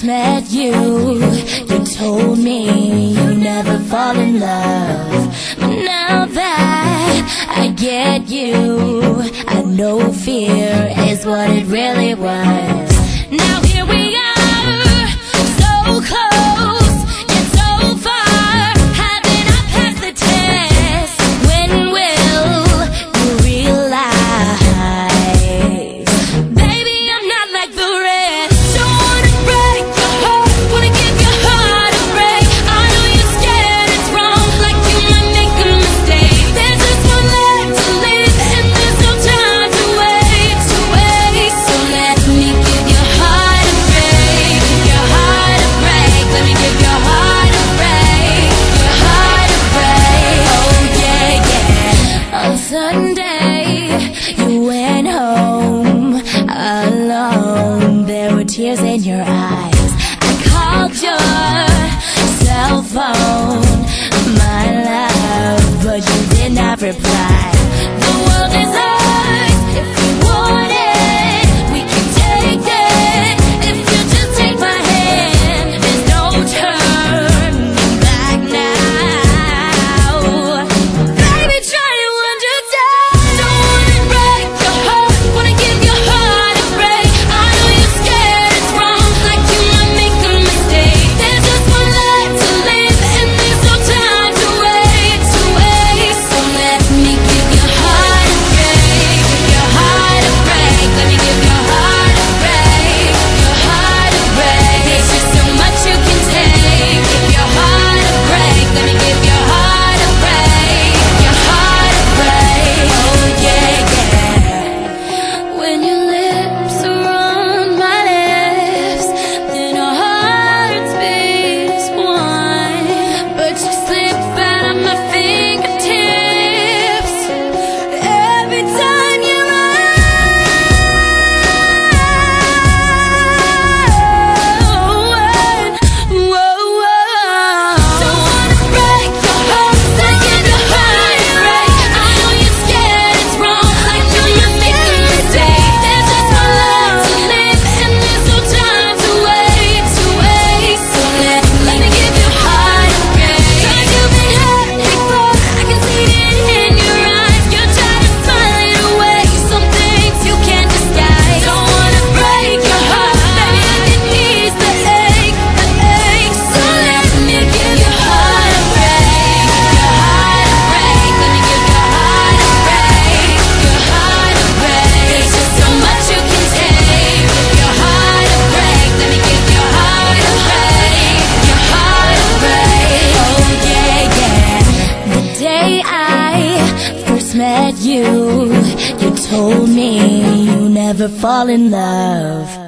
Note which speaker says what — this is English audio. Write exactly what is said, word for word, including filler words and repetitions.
Speaker 1: met you, you told me you never fall in love. But now that I get you, I know fear is what it really was. Now here we are, so close, yet so far. Haven't I passed the test? When will you realize, baby, I'm not like the rest? Don't wanna break your heart, wanna give your heart a break. I know you're scared it's wrong, like you might make a mistake. There's just one life to live, and there's no time to wait, to wait. So let me give your heart a break, give your heart a break. Let me give your heart a break, your heart a break. Oh yeah, yeah. On Sunday, you went home alone. There were tears in your eyes. I called your cell phone, my love, but you did not reply. The world is ours if we want it. We can take it if you just take my hand. There's no turning back now. Baby, try to understand. Don't wanna break your heart, wanna give your heart a break. I know you're scared it's wrong, like you might make a mistake. There's just one life to live, and there's no time to wait, to wait. So let me give your heart a break, give your heart a break. Let me give your heart a break, your heart a break. There's just so much you can take. Give your heart a break. Let me give your heart a break, your heart a break. Oh yeah, yeah. When your lips are on my lips, then our hearts beat as one. But you slip out of my fingertips every time you run. Whoa, whoa. Don't wanna break your heart, so give your heart a break. I know you're scared it's wrong, like you might make a mistake. There's just one life to live, and there's no time to wait, to wait. So let, let me give your heart a break. 'Cause you've been hurt before, I can see it in your eyes. You're trying to smile it away, some things you can't disguise. Don't wanna break your heart, baby, I can ease the ache, the ache. So let me give your heart a break, your heart a break. Let me give your heart a break, your heart a break. There's just so much you can take. Give your heart a break. Let me give your heart a break, your heart a break. Oh yeah, yeah. The day I first met you, you told me you never fall in love.